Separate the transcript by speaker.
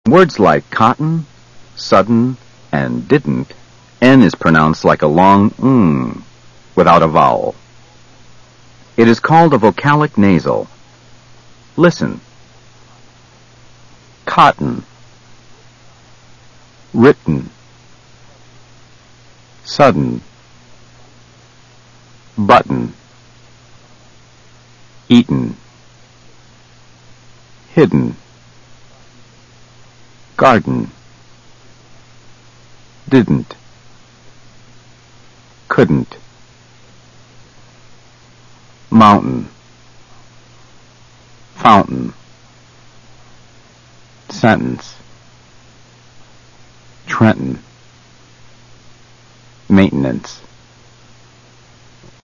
Speaker 1: Words like cotton, sudden, and didn't, N is pronounced like a long without a vowel. It is called a vocalic nasal. Listen. Cotton. Written. Sudden. Button. Eaten. Hidden. Garden. Didn't. Couldn't. Mountain. Fountain. Sentence. Trenton. Maintenance.